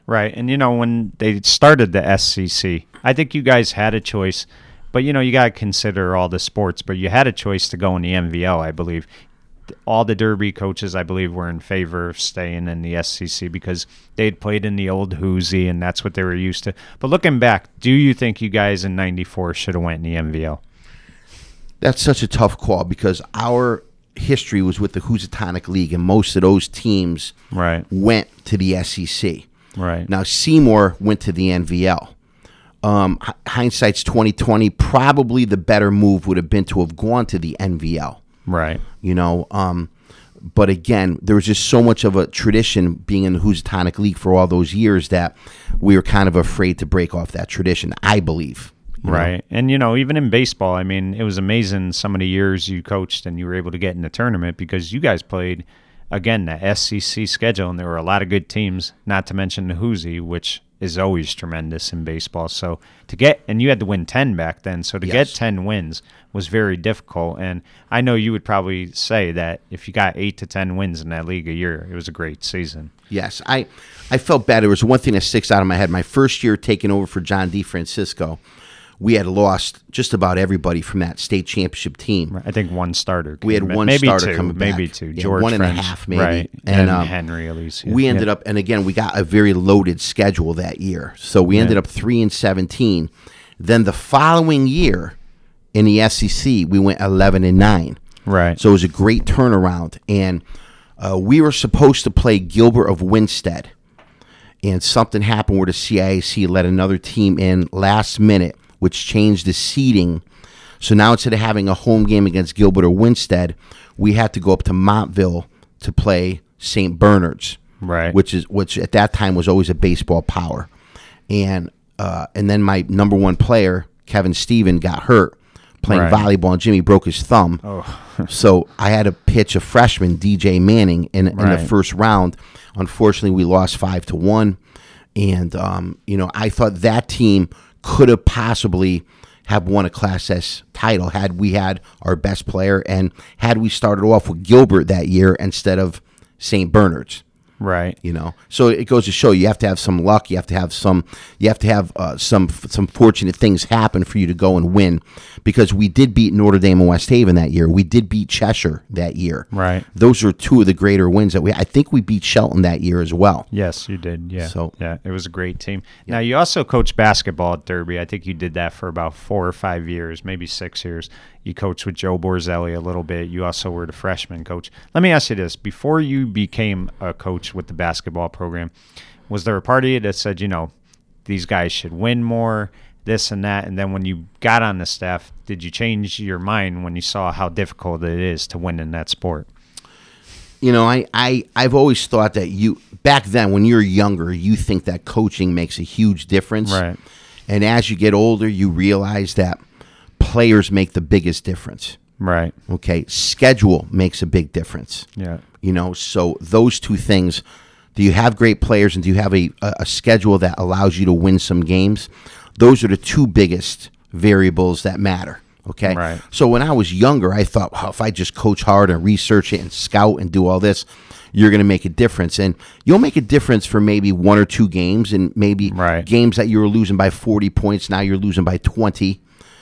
Right. And, you know, when they started the S C C, I think you guys had a choice. But, you know, you got to consider all the sports. But you had a choice to go in the M V L, I believe. All the Derby coaches, I believe, were in favor of staying in the S C C because they'd played in the old Hoosie, and that's what they were used to. But looking back, do you think you guys in ninety-four should have went in the M V L? That's such a tough call because our history was with the Housatonic League, and most of those teams right. went to the S E C. Right. Now, Seymour went to the N V L. Um, hindsight's twenty twenty. Probably the better move would have been to have gone to the N V L. Right. You know, um, but again, there was just so much of a tradition being in the Housatonic League for all those years that we were kind of afraid to break off that tradition, I believe. Right. Know? And, you know, even in baseball, I mean, it was amazing some of the years you coached and you were able to get in the tournament because you guys played, again, the S C C schedule, and there were a lot of good teams, not to mention the Hoosie, which is always tremendous in baseball. So to get, and you had to win ten back then, so to yes. get ten wins was very difficult. And I know you would probably say that if you got eight to ten wins in that league a year, it was a great season. Yes, I, I felt bad. There was one thing that sticks out of my head. My first year taking over for John DeFrancisco, we had lost just about everybody from that state championship team. I think one starter. We had one maybe starter two, coming back. Maybe two. Yeah, George one and French, a half, maybe. Right. And, and um, Henry Alicia. We ended yeah. up, and again, we got a very loaded schedule that year. So we ended yeah. up three and seventeen. Then the following year in the S E C, we went eleven and nine. Right. So it was a great turnaround. And uh, we were supposed to play Gilbert of Winstead. And something happened where the C I A C let another team in last minute, which changed the seeding. So now instead of having a home game against Gilbert or Winstead, we had to go up to Montville to play Saint Bernard's, right? Which is which at that time was always a baseball power. And uh, and then my number one player, Kevin Steven, got hurt playing right. volleyball, and Jimmy broke his thumb. Oh. So I had to pitch a freshman, D J Manning, in, right. in the first round. Unfortunately, we lost five to one. And um, you know, I thought that team could have possibly have won a Class S title had we had our best player and had we started off with Gilbert that year instead of Saint Bernard's. Right. You know, so it goes to show you have to have some luck. You have to have some. You have to have uh, some some fortunate things happen for you to go and win. Because we did beat Notre Dame and West Haven that year. We did beat Cheshire that year. Right. Those are two of the greater wins that we. I think we beat Shelton that year as well. Yes, you did. Yeah. So yeah, it was a great team. Yeah. Now you also coached basketball at Derby. I think you did that for about four or five years, maybe six years. You coached with Joe Borzelli a little bit. You also were the freshman coach. Let me ask you this. Before you became a coach with the basketball program, was there a part of you that said, you know, these guys should win more, this and that? And then when you got on the staff, did you change your mind when you saw how difficult it is to win in that sport? You know, I, I, I've always thought that you, back then when you're younger, you think that coaching makes a huge difference. Right. And as you get older, you realize that players make the biggest difference. Right. Okay. Schedule makes a big difference. Yeah. You know, so those two things, do you have great players and do you have a, a schedule that allows you to win some games? Those are the two biggest variables that matter. Okay. Right. So when I was younger, I thought, well, if I just coach hard and research it and scout and do all this, you're going to make a difference. And you'll make a difference for maybe one or two games, and maybe right. games that you were losing by forty points, now you're losing by twenty.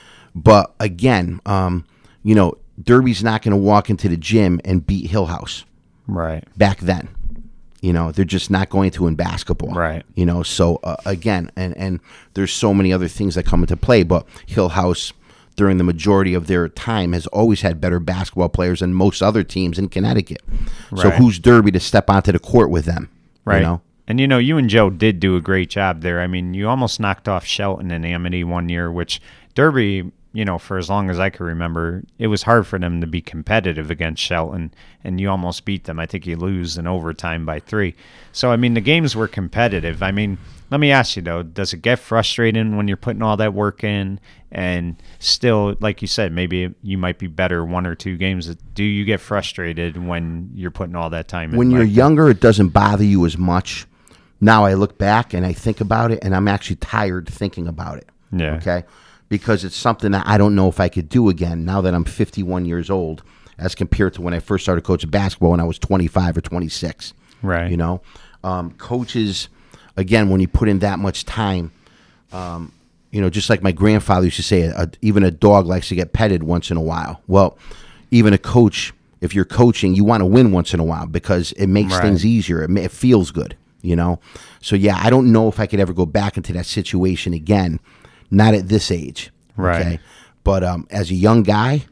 But again, um, you know, Derby's not going to walk into the gym and beat Hill House. Right. Back then. You know, they're just not going to in basketball. Right. You know, so uh, again, and, and there's so many other things that come into play, but Hill House, during the majority of their time, has always had better basketball players than most other teams in Connecticut. Right. So who's Derby to step onto the court with them? Right. You know? And, you know, you and Joe did do a great job there. I mean, you almost knocked off Shelton and Amity one year, which Derby, you know, for as long as I can remember, it was hard for them to be competitive against Shelton, and you almost beat them. I think you lose in overtime by three. So, I mean, the games were competitive. I mean, let me ask you, though, does it get frustrating when you're putting all that work in and still, like you said, maybe you might be better one or two games? Do you get frustrated when you're putting all that time in? When you're like younger, it doesn't bother you as much. Now I look back and I think about it, and I'm actually tired thinking about it. Yeah. Okay? Because it's something that I don't know if I could do again now that I'm fifty-one years old as compared to when I first started coaching basketball when I was twenty-five or twenty-six. Right. You know? Um, coaches, again, when you put in that much time, um, you know, just like my grandfather used to say, a, even a dog likes to get petted once in a while. Well, even a coach, if you're coaching, you want to win once in a while because it makes Right. things easier. It, ma- it feels good, you know? So, yeah, I don't know if I could ever go back into that situation again, not at this age. Right. Okay? But um, as a young guy,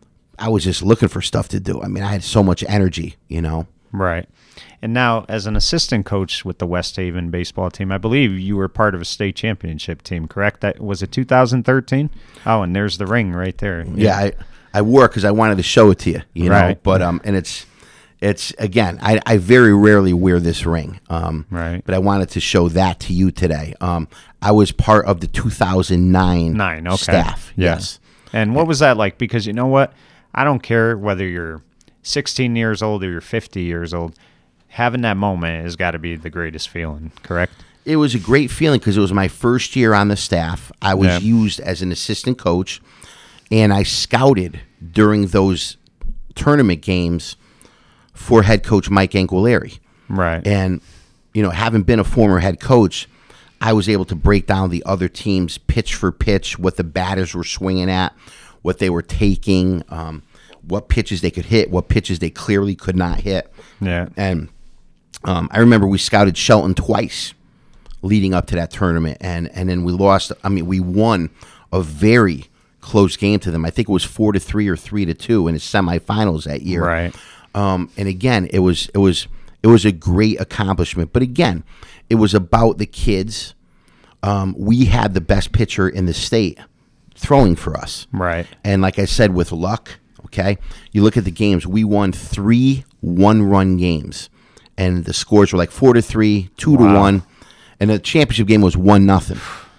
I was just looking for stuff to do. I mean, I had so much energy, you know? Right. And now, as an assistant coach with the West Haven baseball team, I believe you were part of a state championship team, correct? That was it two thousand thirteen? Oh, and there's the ring right there. Yeah, I, I wore it because I wanted to show it to you, you know? Right. But, um, and it's, it's again, I, I very rarely wear this ring. Um, Right. But I wanted to show that to you today. Um, I was part of the two thousand nine Nine, okay. staff. Yeah. Yes. And what was that like? Because you know what? I don't care whether you're sixteen years old or you're fifty years old. Having that moment has got to be the greatest feeling, correct? It was a great feeling because it was my first year on the staff. I was Yeah. used as an assistant coach, and I scouted during those tournament games for head coach Mike Anguilleri. Right. And, you know, having been a former head coach, I was able to break down the other teams pitch for pitch, what the batters were swinging at, what they were taking, um, what pitches they could hit, what pitches they clearly could not hit. Yeah. And um, I remember we scouted Shelton twice leading up to that tournament, and and then we lost. I mean, we won a very close game to them. I think it was four to three or three to two in the semifinals that year. Right. Um, and again, it was it was it was a great accomplishment. But again, it was about the kids. Um, we had the best pitcher in the state throwing for us. Right. And like I said, with luck, okay, you look at the games, we won three one-run games. And the scores were like four to three, two to Wow. one. And the championship game was one nothing.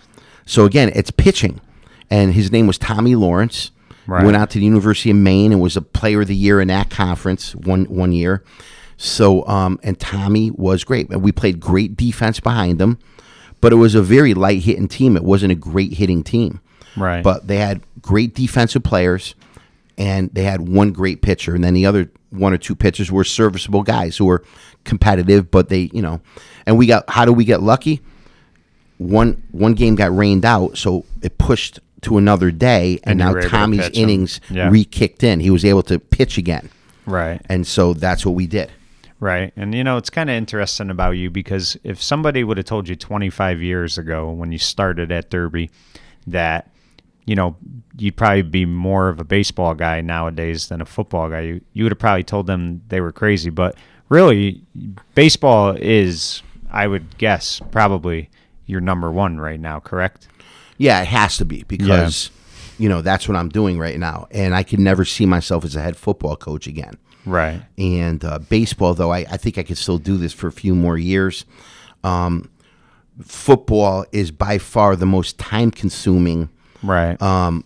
So again, it's pitching. And his name was Tommy Lawrence. Right. He went out to the University of Maine and was a player of the year in that conference one one year. So, um, and Tommy was great. And we played great defense behind them. But it was a very light hitting team. It wasn't a great hitting team. Right. But they had great defensive players, and they had one great pitcher, and then the other one or two pitchers were serviceable guys who were competitive, but they, you know, and we got, how do we get lucky? One one game got rained out, so it pushed to another day, and, And you now were able to Tommy's pitch 'em. innings Yeah. re-kicked in. He was able to pitch again, Right. and so that's what we did. Right. And, you know, it's kind of interesting about you because if somebody would have told you twenty-five years ago when you started at Derby that, you know, you'd probably be more of a baseball guy nowadays than a football guy, you, you would have probably told them they were crazy. But really, baseball is, I would guess, probably your number one right now, correct? Yeah, it has to be because, you know, that's what I'm doing right now, and I can never see myself as a head football coach again. Right. And uh, baseball, though, I, I think I could still do this for a few more years. Um, football is by far the most time-consuming Right.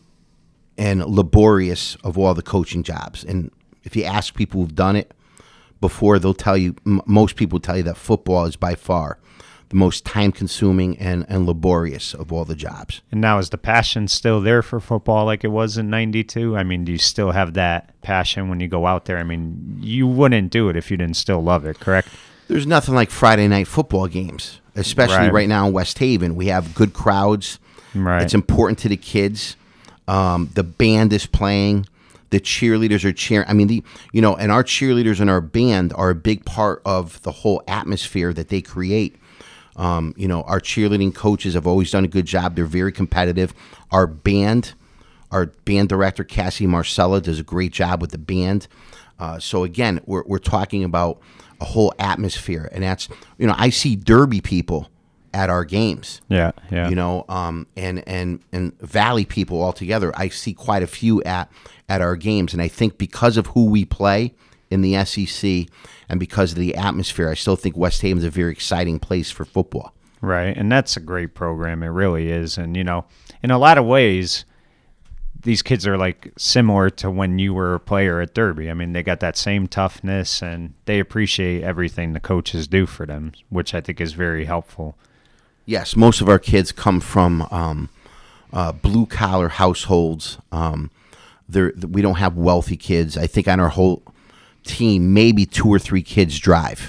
and laborious of all the coaching jobs. And if you ask people who've done it before, they'll tell you, m- most people tell you that football is by far the most time-consuming and, and laborious of all the jobs. And now is the passion still there for football like it was in ninety-two? I mean, do you still have that passion when you go out there? I mean, you wouldn't do it if you didn't still love it, correct? There's nothing like Friday night football games, especially Right. right, now in West Haven. We have good crowds. Right. It's important to the kids. Um, the band is playing. The cheerleaders are cheering. I mean, the you know, and our cheerleaders and our band are a big part of the whole atmosphere that they create. Um, you know, our cheerleading coaches have always done a good job. They're very competitive. Our band, our band director, Cassie Marcella, does a great job with the band. Uh, so again, we're we're talking about a whole atmosphere, and that's, you know, I see Derby people at our games. Yeah, yeah. You know, um, and and and Valley people altogether. I see quite a few at at our games, and I think because of who we play in the S E C and because of the atmosphere, I still think West Haven's a very exciting place for football. Right, and that's a great program. It really is. And, you know, in a lot of ways, these kids are, like, similar to when you were a player at Derby. I mean, they got that same toughness, and they appreciate everything the coaches do for them, which I think is very helpful. Yes, most of our kids come from um, uh, blue-collar households. Um, they're, we don't have wealthy kids. I think on our whole team, maybe two or three kids drive.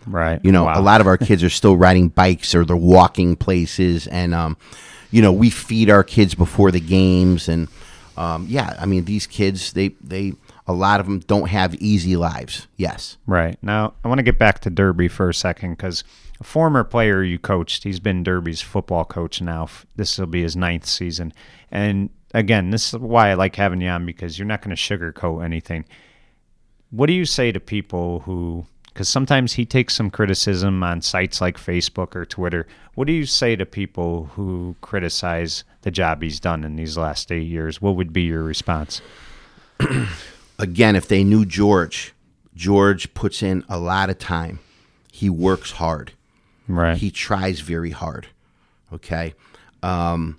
Right. You know, Wow. a lot of our kids are still riding bikes or they're walking places, and um, you know, we feed our kids before the games, and um, yeah, I mean, these kids, they they a lot of them don't have easy lives. Yes. Right. Now, I want to get back to Derby for a second because a former player you coached, he's been Derby's football coach now. This will be his ninth season. And again, this is why I like having you on, because you're not going to sugarcoat anything. What do you say to people who, because sometimes he takes some criticism on sites like Facebook or Twitter. What do you say to people who criticize the job he's done in these last eight years? What would be your response? Again, if they knew George, George puts in a lot of time. He works hard. Right. He tries very hard. Okay. Um,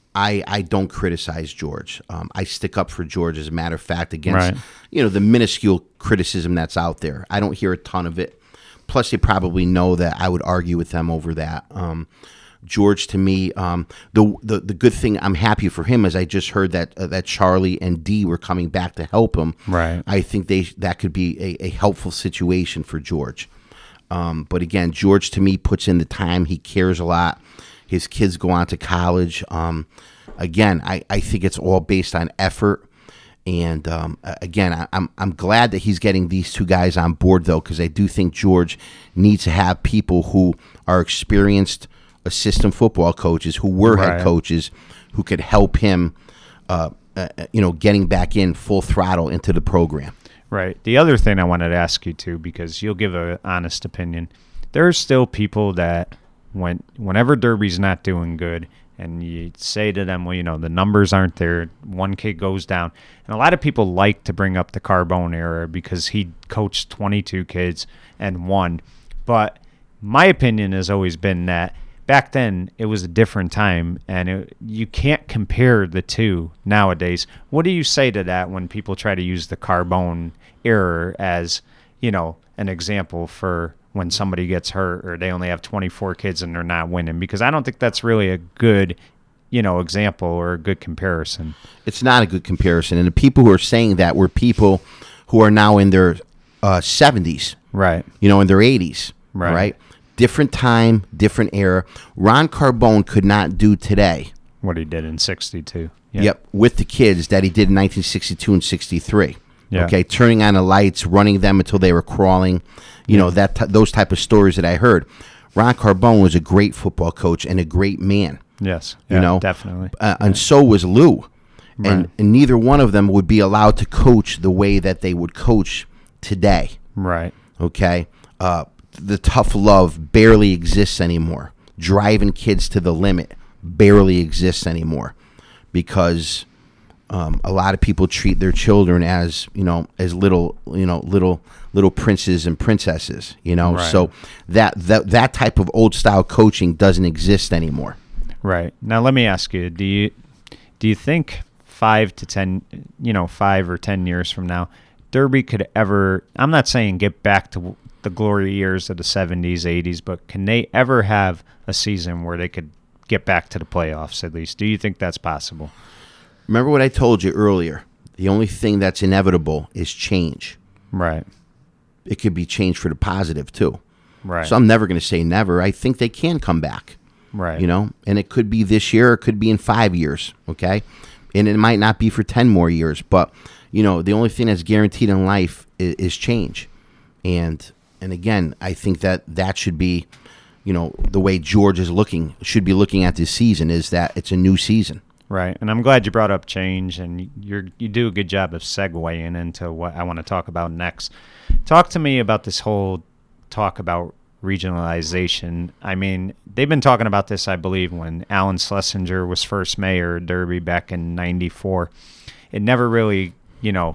I I don't criticize George. Um, I stick up for George, as a matter of fact, against Right. you know the minuscule criticism that's out there. I don't hear a ton of it. Plus, they probably know that I would argue with them over that. Um, George, to me, um, the, the the good thing, I'm happy for him, is I just heard that uh, that Charlie and Dee were coming back to help him. Right. I think they that could be a, a helpful situation for George. Um, but again, George, to me, puts in the time. He cares a lot. His kids go on to college. Um, again, I, I think it's all based on effort. And um, again, I, I'm I'm glad that he's getting these two guys on board, though, because I do think George needs to have people who are experienced assistant football coaches, who were Right. head coaches, who could help him, uh, uh, you know, getting back in full throttle into the program. Right. The other thing I wanted to ask you too, because you'll give an honest opinion, there are still people that when whenever Derby's not doing good, and you say to them, well, you know, the numbers aren't there, one kid goes down, and a lot of people like to bring up the Carbone era because he coached twenty-two kids and won. But my opinion has always been that back then it was a different time, and it, you can't compare the two nowadays. What do you say to that when people try to use the Carbone era as, you know, an example for when somebody gets hurt or they only have twenty-four kids and they're not winning? Because I don't think that's really a good, you know, example or a good comparison. It's not a good comparison. And the people who are saying that were people who are now in their uh, seventies, Right. you know, in their eighties, Right. right? Different time, different era. Ron Carbone could not do today. What he did in sixty-two. Yeah. Yep, with the kids that he did in nineteen sixty-two and sixty-three. Yeah. Okay, turning on the lights, running them until they were crawling, you know, that t- those type of stories that I heard. Ron Carbone was a great football coach and a great man, Yes. you Yeah, know. definitely. Uh, and so was Lou. And, Right. and neither one of them would be allowed to coach the way that they would coach today. Right. Okay, uh, the tough love barely exists anymore. Driving kids to the limit barely exists anymore, because um, a lot of people treat their children as, you know, as little, you know, little little princes and princesses. You know, Right. so that that that type of old style coaching doesn't exist anymore. Right. Now let me ask you, do you do you think five to ten, you know, five or ten years from now, Derby could ever, I'm not saying get back to the glory years of the seventies, eighties, but can they ever have a season where they could get back to the playoffs at least? Do you think that's possible? Remember what I told you earlier. The only thing that's inevitable is change. Right. It could be change for the positive too. Right. So I'm never going to say never. I think they can come back. Right. You know, and it could be this year, or it could be in five years, okay? And it might not be for ten more years, but, you know, the only thing that's guaranteed in life is, is change. And, and again, I think that that should be, you know, the way George is looking, should be looking at this season, is that it's a new season. Right, and I'm glad you brought up change, and you're you do a good job of segueing into what I want to talk about next. Talk to me about this whole talk about regionalization. I mean, they've been talking about this, I believe, when Alan Schlesinger was first mayor of Derby back in ninety-four. It never really, you know,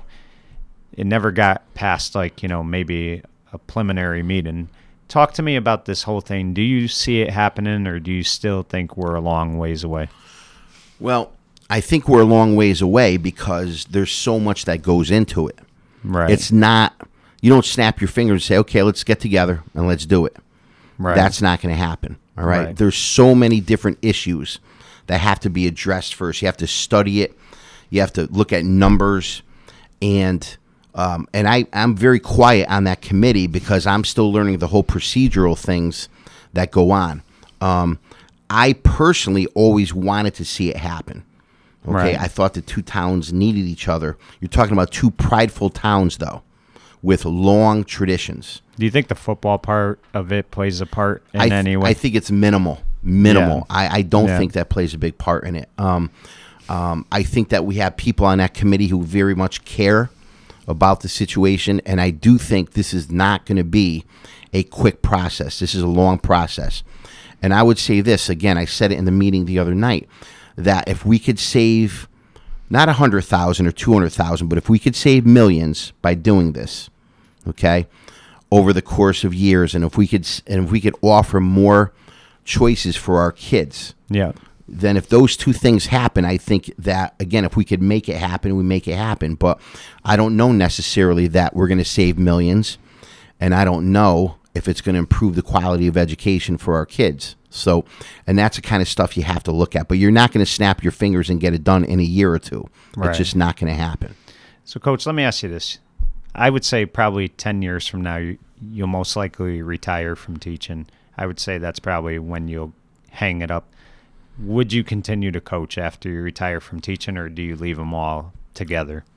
it never got past, like, you know, maybe a preliminary meeting. Talk to me about this whole thing. Do you see it happening, or do you still think we're a long ways away? Well, I think we're a long ways away because there's so much that goes into it. Right. It's not, you don't snap your fingers and say, okay, let's get together and let's do it. Right. That's not going to happen. All right? Right. There's so many different issues that have to be addressed first. You have to study it. You have to look at numbers. And Um, and I, I'm very quiet on that committee because I'm still learning the whole procedural things that go on. Um, I personally always wanted to see it happen. Okay, Right. I thought the two towns needed each other. You're talking about two prideful towns, though, with long traditions. Do you think the football part of it plays a part in I th- any way? I think it's minimal. Minimal. Yeah. I, I don't Yeah. think that plays a big part in it. Um, um, I think that we have people on that committee who very much care about the situation, and I do think this is not going to be a quick process. This is a long process. And I would say this, again, I said it in the meeting the other night, that if we could save not one hundred thousand or two hundred thousand, but if we could save millions by doing this, okay, over the course of years, and if we could and if we could offer more choices for our kids, yeah. then if those two things happen, I think that, again, if we could make it happen, we make it happen. But I don't know necessarily that we're going to save millions, and I don't know if it's going to improve the quality of education for our kids. So, and that's the kind of stuff you have to look at. But you're not going to snap your fingers and get it done in a year or two. Right. It's just not going to happen. So, Coach, let me ask you this. I would say probably ten years from now, you, you'll most likely retire from teaching. I would say that's probably when you'll hang it up. Would you continue to coach after you retire from teaching, or do you leave them all together?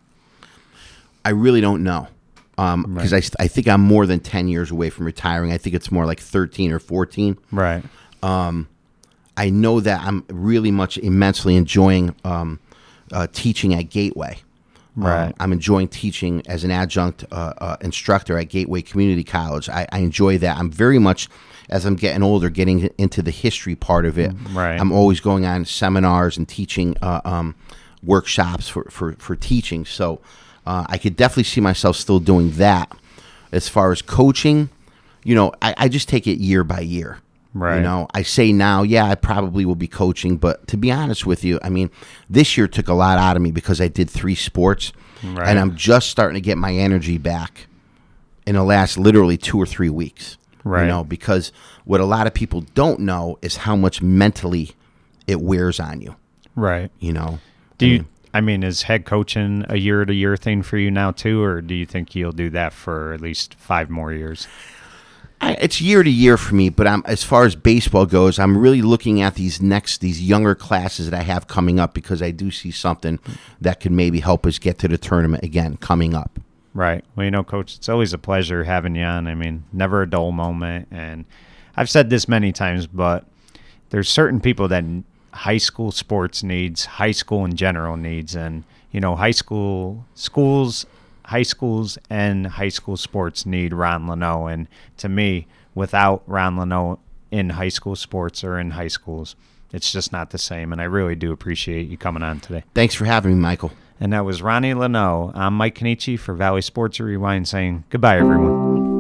I really don't know. Um, because Right. I, I think I'm more than ten years away from retiring. I think it's more like thirteen or fourteen. Right. I know that I'm really much immensely enjoying um, uh, teaching at Gateway. Right. Um, I'm enjoying teaching as an adjunct uh, uh, instructor at Gateway Community College. I, I enjoy that. I'm very much, as I'm getting older, getting into the history part of it. Right. I'm always going on seminars and teaching uh, um, workshops for, for, for teaching. So uh, I could definitely see myself still doing that. As far as coaching, you know, I, I just take it year by year. Right. You know, I say now, yeah, I probably will be coaching, but to be honest with you, I mean, this year took a lot out of me because I did three sports, Right. and I'm just starting to get my energy back in the last literally two or three weeks. Right. You know, because what a lot of people don't know is how much mentally it wears on you. Right. You know, Do I you? mean, I mean, is head coaching a year-to-year thing for you now too, or do you think you'll do that for at least five more years? I, it's year to year for me, but I'm, as far as baseball goes, I'm really looking at these next, these younger classes that I have coming up because I do see something that could maybe help us get to the tournament again coming up. Right. Well, you know, Coach, it's always a pleasure having you on. I mean, never a dull moment. And I've said this many times, but there's certain people that high school sports needs, high school in general needs, and, you know, high school schools, high schools and high school sports need Ron Leno. And to me, without Ron Leno in high school sports or in high schools, it's just not the same. And I really do appreciate you coming on today. Thanks for having me, Michael. And that was Ronnie Leno. I'm Mike Kenichi for Valley Sports Rewind saying goodbye, everyone.